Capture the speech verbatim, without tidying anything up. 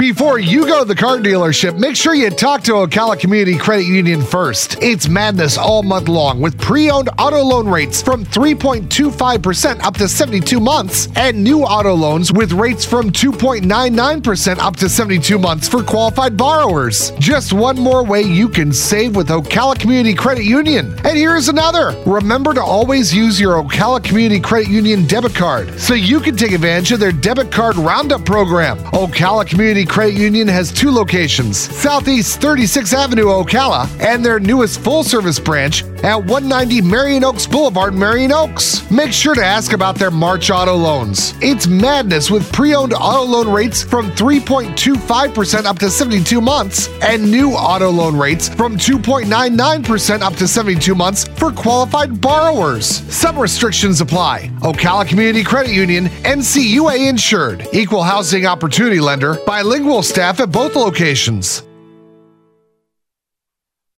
Before you go to the car dealership, make sure you talk to Ocala Community Credit Union first. It's madness all month long with pre-owned auto loan rates from three point two five percent up to seventy-two months and new auto loans with rates from two point nine nine percent up to seventy-two months for qualified borrowers. Just one more way you can save with Ocala Community Credit Union. And here's another. Remember to always use your Ocala Community Credit Union debit card so you can take advantage of their debit card roundup program. Ocala Community Credit Union has two locations, Southeast thirty-sixth Avenue, Ocala, and their newest full-service branch at one ninety Marion Oaks Boulevard, Marion Oaks. Make sure to ask about their March auto loans. It's madness with pre-owned auto loan rates from three point two five percent up to seventy-two months and new auto loan rates from two point nine nine percent up to seventy-two months for qualified borrowers. Some restrictions apply. Ocala Community Credit Union, N C U A insured, equal housing opportunity lender, bilingual staff at both locations.